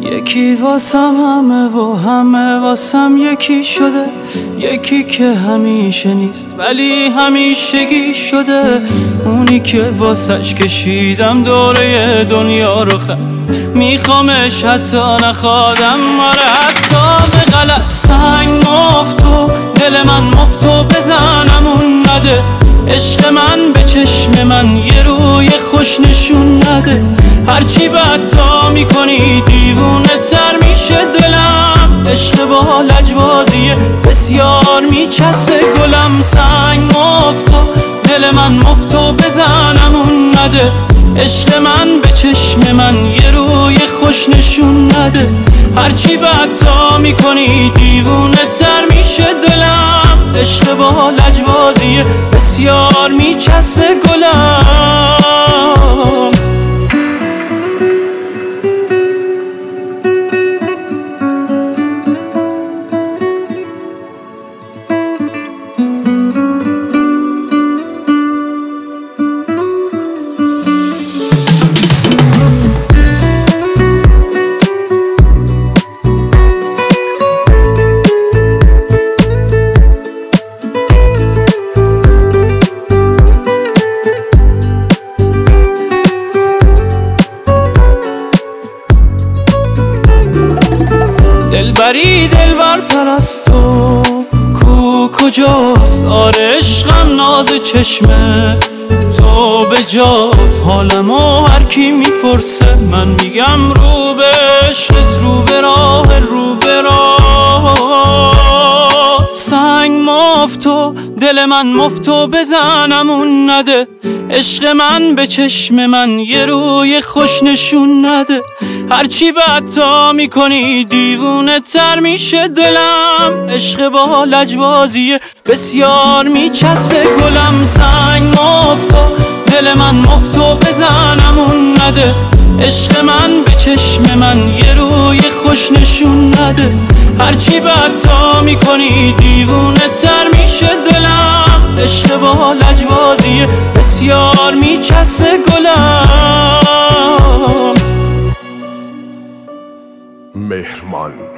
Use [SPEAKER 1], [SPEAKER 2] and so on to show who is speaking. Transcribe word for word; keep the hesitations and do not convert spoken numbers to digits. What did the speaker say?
[SPEAKER 1] یکی واسم همه و همه واسم یکی شده، یکی که همیشه نیست ولی همیشگی شده، اونی که واسش کشیدم دوره دنیا رو خم، میخوامش حتی نخوادم، آره حتی به غلط. سنگ مفتو دل من مفتو بزنم اون نده، عشق من به چشم من یه روی خوش نشون نده، هرچی بد تا میکنی دیوونه تر میشه دلم، عشق با لجبازیه بسیار میچسبه گلم. سنگ مفتو دل من مفتو بزنم اون نده، عشق من به چشم من یه روی خوش نشون نده، هرچی بد تا میکنی دیوونه تر میشه دلم، عشق با لجبازیه بسیار میچسبه گلم. دلبری دلبرتر از تو کو کجاست، آره عشقم ناز چشمه تو به جاست، حالمو هر کی میپرسه من میگم رو به عشقت، رو به راه رو به راه. سنگ مفتو دل من مفتو بزنم اون نده، عشق من به چشم من یه روی خوش نشون نده، هرچی بد تا میکنی دیوونه تر میشه دلم، عشق با لجبازیه بسیار میچسبه گلم. سنگ مفتو دل من مفتو بزنم اون نده، عشق من به چشم من یه روی خوش نشون نده، هرچی بد تا میکنی دیوونه تر میشه دلم، عشق با لجبازیه بسیار میچسبه گلم.
[SPEAKER 2] مهرمان